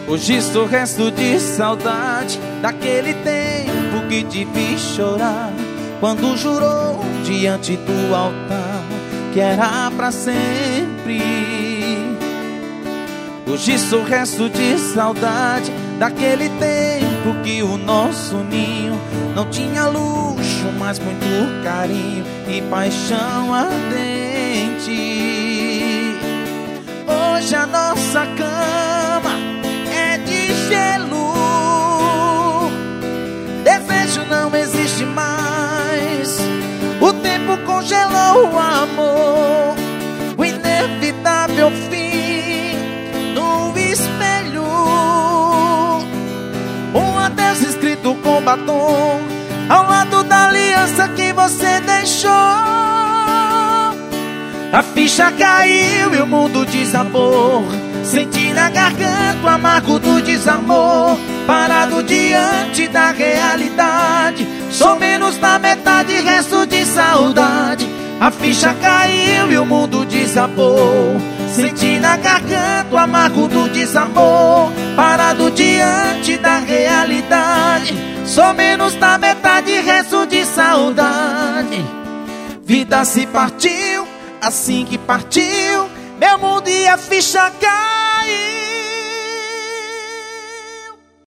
Hoje sou resto de saudade daquele tempo que te vi chorar, quando jurou diante do altar que era pra sempre. Hoje sou resto de saudade daquele tempo que o nosso ninho não tinha luxo, mas muito carinho e paixão ardente. Hoje a nossa cama é de gelo, desejo não existe mais, o tempo congelou o amor, o inevitável fim no espelho, um adeus escrito com batom ao lado da aliança que você deixou. A ficha caiu e o mundo desabou, senti na garganta o amargo do desamor, parado diante da realidade, sou menos da metade, resto de saudade. A ficha caiu e o mundo desabou, senti na garganta o amargo do desamor, parado diante da realidade, sou menos da metade, resto de saudade. Vida se partiu, assim que partiu, meu mundo e a ficha caiu.